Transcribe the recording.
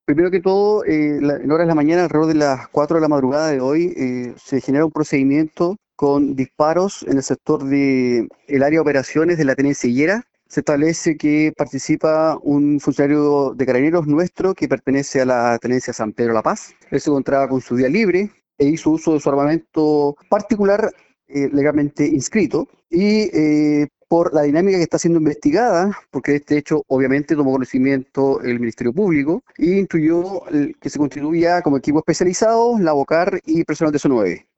Primero que todo, en horas de la mañana, alrededor de las 4 de la madrugada de hoy, se genera un procedimiento con disparos en el sector de el área de operaciones de la Tenencia Higuera. Se establece que participa un funcionario de Carabineros nuestro que pertenece a la Tenencia San Pedro La Paz. Él se encontraba con su día libre e hizo uso de su armamento particular legalmente inscrito y por la dinámica que está siendo investigada, porque de este hecho obviamente tomó conocimiento el Ministerio Público y instruyó que se constituya como equipo especializado, la BOCAR y personal de SONUEVE.